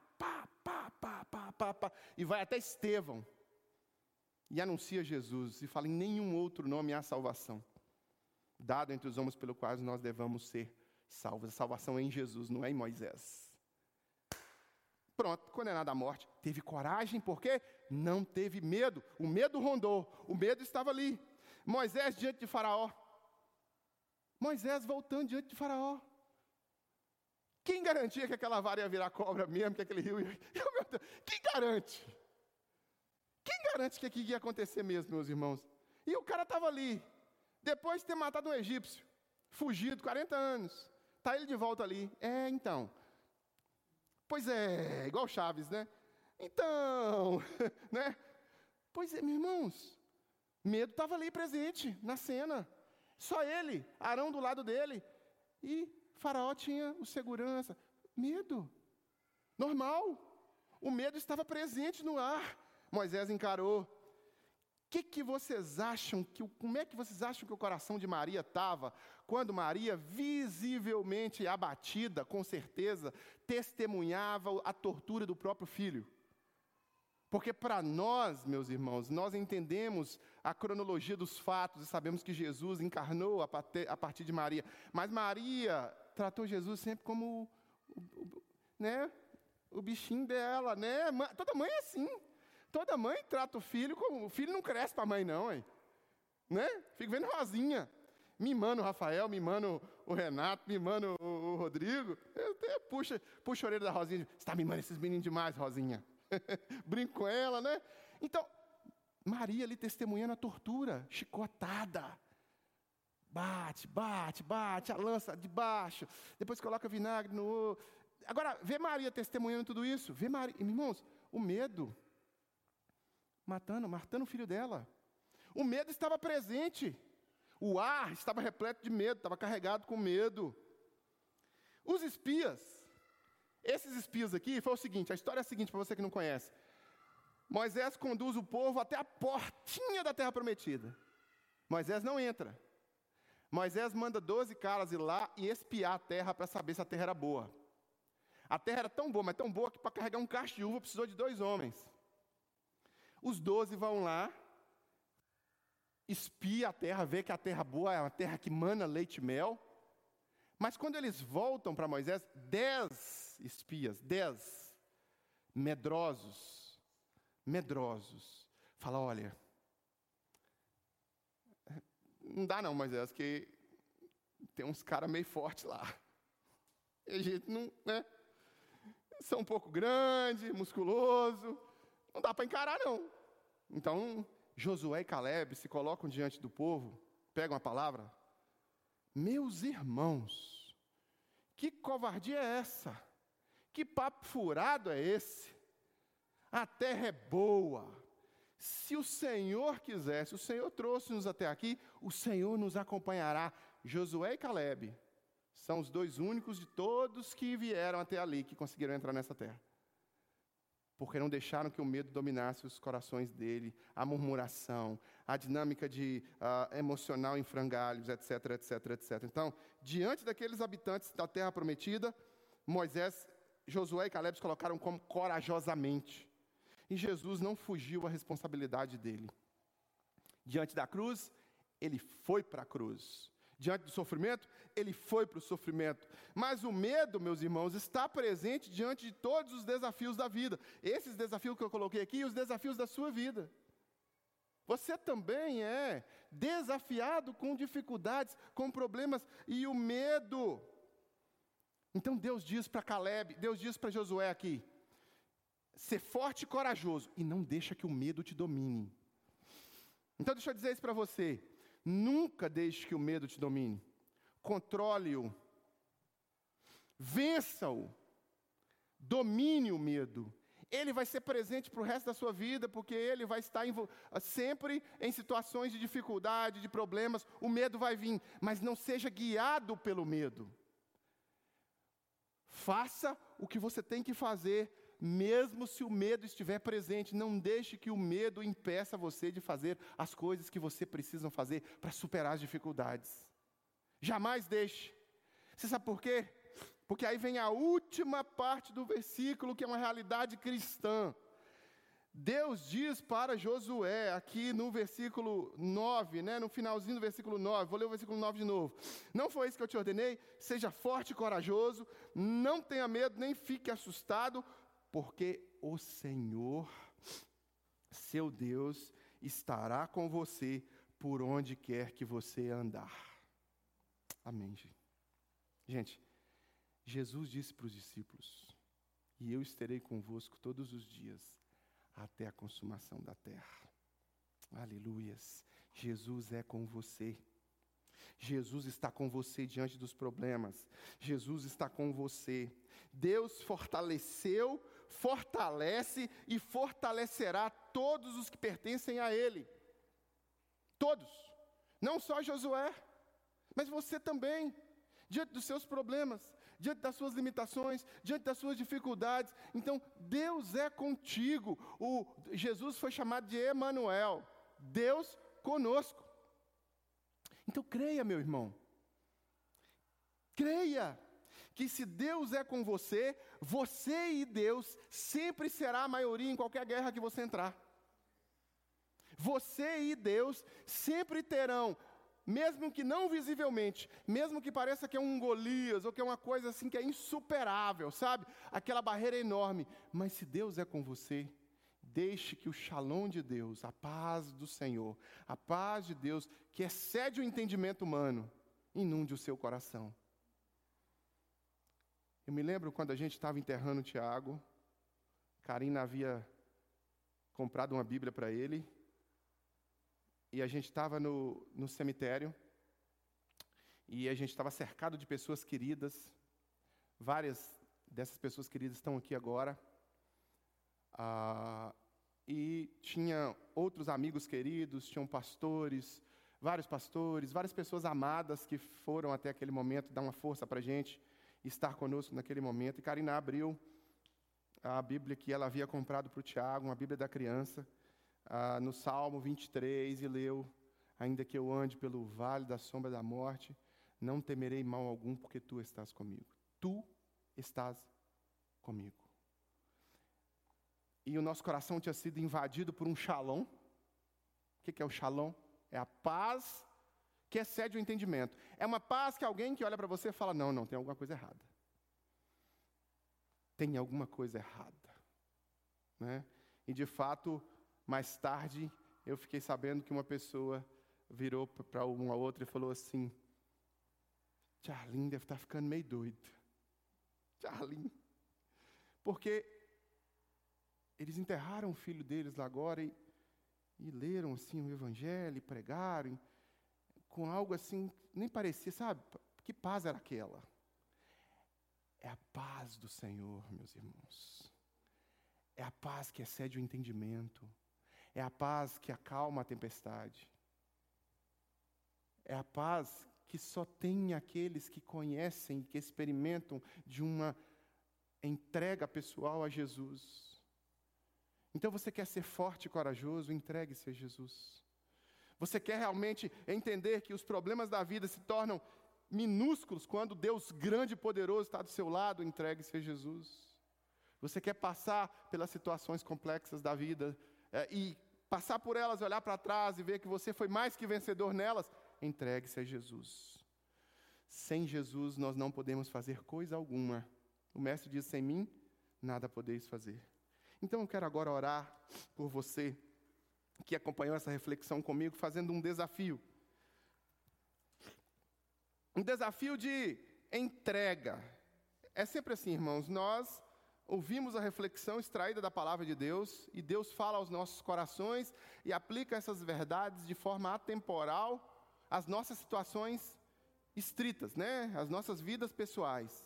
e vai até Estevão. E anuncia Jesus, e fala, em nenhum outro nome há salvação, dado entre os homens pelo qual nós devamos ser salvos. A salvação é em Jesus, não é em Moisés. Pronto, condenado à morte. Teve coragem, porque não teve medo. O medo rondou, o medo estava ali. Moisés diante de Faraó. Moisés voltando diante de Faraó. Quem garantia que aquela vara ia virar cobra mesmo, que aquele rio ia... Meu Deus, quem garante? Quem garante que aquilo ia acontecer mesmo, meus irmãos? E o cara estava ali, depois de ter matado um egípcio, fugido, 40 anos. Está ele de volta ali. Então. Pois é, igual Chaves, né? Então, né? Pois é, meus irmãos. Medo estava ali presente, na cena. Só ele, Arão do lado dele. E Faraó tinha o segurança. Medo. Normal. O medo estava presente no ar. Moisés encarou. Como é que vocês acham que o coração de Maria estava quando Maria, visivelmente abatida, com certeza, testemunhava a tortura do próprio filho? Porque para nós, meus irmãos, nós entendemos a cronologia dos fatos e sabemos que Jesus encarnou a partir de Maria. Mas Maria tratou Jesus sempre como o bichinho dela, né? Toda mãe é assim. Toda mãe trata o filho como... O filho não cresce para a mãe, não, hein? Né? Fico vendo Rosinha, mimando o Rafael, mimando o Renato, mimando o Rodrigo. Eu até puxo a orelha da Rosinha. Você está mimando esses meninos demais, Rosinha. Brinco com ela, né? Então, Maria ali testemunhando a tortura, chicotada. Bate, a lança de baixo. Depois coloca vinagre no... Agora, vê Maria testemunhando tudo isso. Vê Maria... Irmãos, o medo... matando o filho dela. O medo estava presente. O ar estava repleto de medo, estava carregado com medo. Os espias, esses espias aqui, foi o seguinte, a história é a seguinte, para você que não conhece. Moisés conduz o povo até a portinha da terra prometida. Moisés não entra. Moisés manda 12 caras ir lá e espiar a terra para saber se a terra era boa. A terra era tão boa, mas tão boa que para carregar um cacho de uva precisou de 2 homens. Os 12 vão lá, espia a terra, vê que a terra boa é uma terra que mana leite e mel. Mas quando eles voltam para Moisés, 10 espias, 10 medrosos, falam, olha, não dá não, Moisés, que tem uns caras meio fortes lá. E a gente não, né? São um pouco grande, musculoso. Não dá para encarar, não. Então, Josué e Caleb se colocam diante do povo, pegam a palavra. Meus irmãos, que covardia é essa? Que papo furado é esse? A terra é boa. Se o Senhor quiser, se o Senhor trouxe-nos até aqui, o Senhor nos acompanhará. Josué e Caleb são os 2 únicos de todos que vieram até ali, que conseguiram entrar nessa terra. porque não deixaram que o medo dominasse os corações dele, a murmuração, a dinâmica emocional em frangalhos, etc, etc, etc. Então, diante daqueles habitantes da terra prometida, Moisés, Josué e Caleb se colocaram como corajosamente. E Jesus não fugiu à responsabilidade dele. Diante da cruz, ele foi para a cruz. Diante do sofrimento, ele foi para o sofrimento. Mas o medo, meus irmãos, está presente diante de todos os desafios da vida. Esses desafios que eu coloquei aqui, e os desafios da sua vida. Você também é desafiado com dificuldades, com problemas, e o medo. Então Deus diz para Caleb, Deus diz para Josué aqui, ser forte e corajoso, e não deixa que o medo te domine. Então deixa eu dizer isso para você. Nunca deixe que o medo te domine. Controle-o. Vença-o. Domine o medo. Ele vai ser presente para o resto da sua vida, porque ele vai estar sempre em situações de dificuldade, de problemas. O medo vai vir, mas não seja guiado pelo medo. Faça o que você tem que fazer, mesmo se o medo estiver presente. Não deixe que o medo impeça você de fazer as coisas que você precisa fazer para superar as dificuldades. Jamais deixe. Você sabe por quê? Porque aí vem a última parte do versículo, que é uma realidade cristã. Deus diz para Josué, aqui no versículo 9, no finalzinho do versículo 9, vou ler o versículo 9 de novo. Não foi isso que eu te ordenei? Seja forte e corajoso, não tenha medo, nem fique assustado, porque o Senhor, seu Deus, estará com você por onde quer que você andar. Amém, gente. Gente, Jesus disse para os discípulos, e eu estarei convosco todos os dias, até a consumação da terra. Aleluias. Jesus é com você. Jesus está com você diante dos problemas. Jesus está com você. Deus fortaleceu, fortalece e fortalecerá todos os que pertencem a Ele. Todos. Não só Josué, mas você também. Diante dos seus problemas, diante das suas limitações, diante das suas dificuldades. Então, Deus é contigo. Jesus foi chamado de Emanuel, Deus conosco. Então, creia, meu irmão. Creia que se Deus é com você, você e Deus sempre será a maioria em qualquer guerra que você entrar. Você e Deus sempre terão, mesmo que não visivelmente, mesmo que pareça que é um Golias, ou que é uma coisa assim que é insuperável, sabe? Aquela barreira enorme. Mas se Deus é com você, deixe que o shalom de Deus, a paz do Senhor, a paz de Deus, que excede o entendimento humano, inunde o seu coração. Eu me lembro quando a gente estava enterrando o Tiago, Karina havia comprado uma Bíblia para ele, e a gente estava no cemitério, e a gente estava cercado de pessoas queridas. Várias dessas pessoas queridas estão aqui agora. E tinha outros amigos queridos, tinham várias pessoas amadas que foram até aquele momento dar uma força para a gente, estar conosco naquele momento. E Karina abriu a Bíblia que ela havia comprado para o Tiago, uma Bíblia da criança, no Salmo 23, e leu: ainda que eu ande pelo vale da sombra da morte, não temerei mal algum, porque tu estás comigo. Tu estás comigo. E o nosso coração tinha sido invadido por um shalom. O que é o shalom? É a paz que excede o entendimento. É uma paz que alguém que olha para você fala, não, tem alguma coisa errada. Tem alguma coisa errada. Né? E de fato, mais tarde, eu fiquei sabendo que uma pessoa virou para uma outra e falou assim: Charlene deve estar ficando meio doida. Charlene. Porque eles enterraram o filho deles lá agora e leram assim o evangelho, e pregaram, com algo assim, nem parecia, sabe? Que paz era aquela? É a paz do Senhor, meus irmãos. É a paz que excede o entendimento. É a paz que acalma a tempestade. É a paz que só tem aqueles que conhecem, que experimentam de uma entrega pessoal a Jesus. Então você quer ser forte e corajoso? Entregue-se a Jesus. Você quer realmente entender que os problemas da vida se tornam minúsculos quando Deus grande e poderoso está do seu lado? Entregue-se a Jesus. Você quer passar pelas situações complexas da vida e passar por elas, olhar para trás e ver que você foi mais que vencedor nelas? Entregue-se a Jesus. Sem Jesus nós não podemos fazer coisa alguma. O mestre diz: sem mim, nada podeis fazer. Então eu quero agora orar por você que acompanhou essa reflexão comigo, fazendo um desafio. Um desafio de entrega. É sempre assim, irmãos, nós ouvimos a reflexão extraída da palavra de Deus, e Deus fala aos nossos corações e aplica essas verdades de forma atemporal às nossas situações estritas, as nossas vidas pessoais.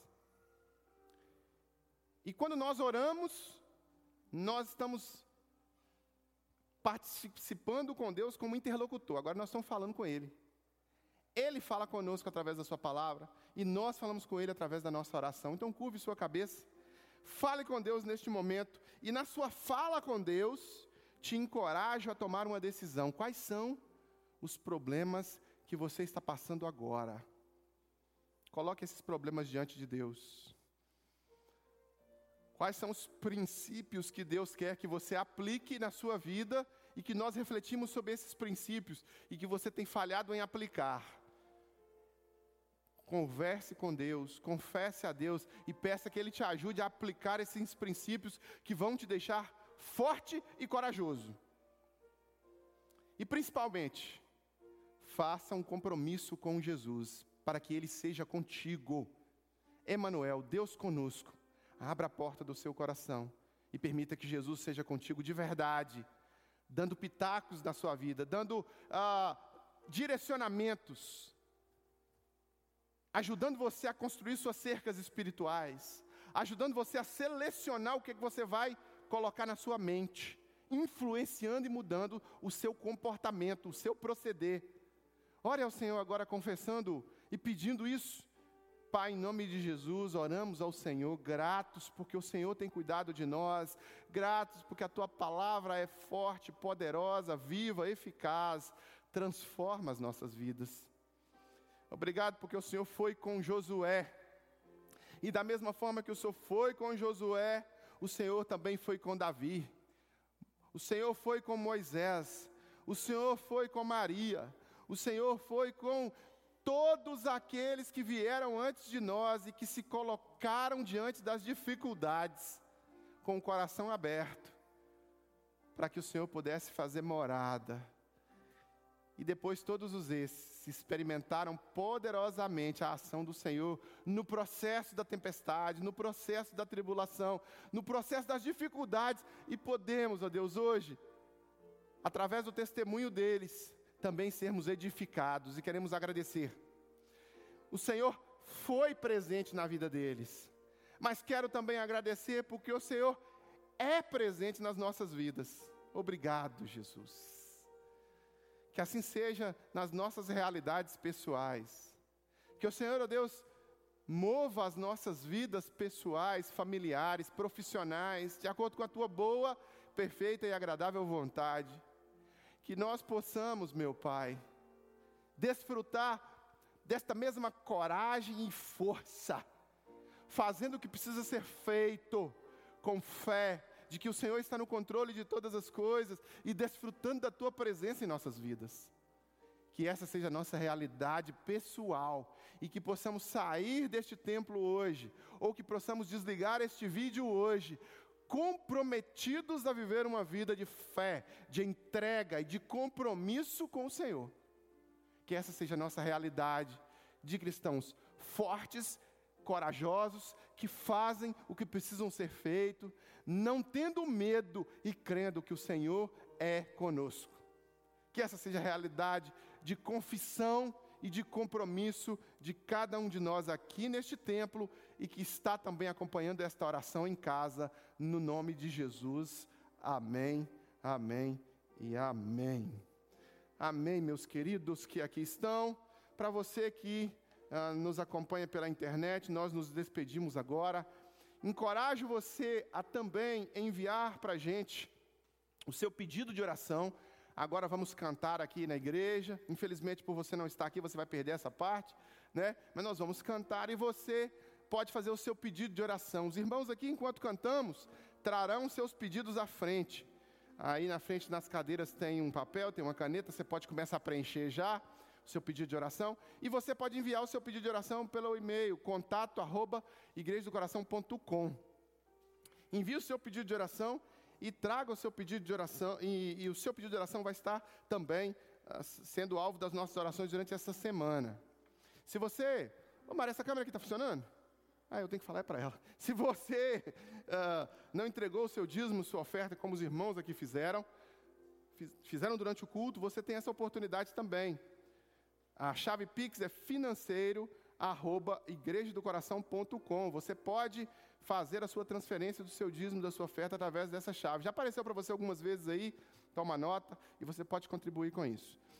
E quando nós oramos, nós estamos participando com Deus como interlocutor. Agora nós estamos falando com Ele. Ele fala conosco através da sua palavra, e nós falamos com Ele através da nossa oração. Então curve sua cabeça, fale com Deus neste momento, e na sua fala com Deus, te encorajo a tomar uma decisão. Quais são os problemas que você está passando agora? Coloque esses problemas diante de Deus. Quais são os princípios que Deus quer que você aplique na sua vida e que nós refletimos sobre esses princípios e que você tem falhado em aplicar? Converse com Deus, confesse a Deus e peça que Ele te ajude a aplicar esses princípios que vão te deixar forte e corajoso. E principalmente, faça um compromisso com Jesus para que Ele seja contigo. Emanuel, Deus conosco. Abra a porta do seu coração e permita que Jesus seja contigo de verdade, dando pitacos na sua vida, dando direcionamentos, ajudando você a construir suas cercas espirituais, ajudando você a selecionar o que você vai colocar na sua mente, influenciando e mudando o seu comportamento, o seu proceder. Ore ao Senhor agora confessando e pedindo isso. Pai, em nome de Jesus, oramos ao Senhor, gratos porque o Senhor tem cuidado de nós, gratos porque a Tua palavra é forte, poderosa, viva, eficaz, transforma as nossas vidas. Obrigado porque o Senhor foi com Josué, e da mesma forma que o Senhor foi com Josué, o Senhor também foi com Davi, o Senhor foi com Moisés, o Senhor foi com Maria, o Senhor foi com todos aqueles que vieram antes de nós e que se colocaram diante das dificuldades, com o coração aberto, para que o Senhor pudesse fazer morada. E depois todos esses experimentaram poderosamente a ação do Senhor no processo da tempestade, no processo da tribulação, no processo das dificuldades. E podemos, ó Deus, hoje, através do testemunho deles, também sermos edificados, e queremos agradecer. O Senhor foi presente na vida deles, mas quero também agradecer porque o Senhor é presente nas nossas vidas. Obrigado, Jesus. Que assim seja nas nossas realidades pessoais. Que o Senhor, ó Deus, mova as nossas vidas pessoais, familiares, profissionais, de acordo com a Tua boa, perfeita e agradável vontade. Que nós possamos, meu Pai, desfrutar desta mesma coragem e força, fazendo o que precisa ser feito, com fé, de que o Senhor está no controle de todas as coisas, e desfrutando da Tua presença em nossas vidas. Que essa seja a nossa realidade pessoal, e que possamos sair deste templo hoje, ou que possamos desligar este vídeo hoje, comprometidos a viver uma vida de fé, de entrega e de compromisso com o Senhor. Que essa seja a nossa realidade de cristãos fortes, corajosos, que fazem o que precisam ser feito, não tendo medo e crendo que o Senhor é conosco. Que essa seja a realidade de confissão e de compromisso de cada um de nós aqui neste templo e que está também acompanhando esta oração em casa, no nome de Jesus. Amém, amém e amém. Amém, meus queridos que aqui estão. Para você que nos acompanha pela internet, nós nos despedimos agora. Encorajo você a também enviar para a gente o seu pedido de oração. Agora vamos cantar aqui na igreja. Infelizmente, por você não estar aqui, você vai perder essa parte, né? Mas nós vamos cantar e você pode fazer o seu pedido de oração. Os irmãos aqui, enquanto cantamos, trarão seus pedidos à frente. Aí na frente, nas cadeiras, tem um papel, tem uma caneta, você pode começar a preencher já o seu pedido de oração. E você pode enviar o seu pedido de oração pelo e-mail, contato@igrejadocoração.com. Envie o seu pedido de oração e traga o seu pedido de oração, e o seu pedido de oração vai estar também sendo alvo das nossas orações durante essa semana. Se você... Ô Maria, essa câmera aqui está funcionando? Eu tenho que falar para ela. Se você não entregou o seu dízimo, sua oferta, como os irmãos aqui fizeram durante o culto, você tem essa oportunidade também. A chave Pix é financeiro@igrejadocoração.com. Você pode fazer a sua transferência do seu dízimo, da sua oferta, através dessa chave. Já apareceu para você algumas vezes aí, toma nota, e você pode contribuir com isso.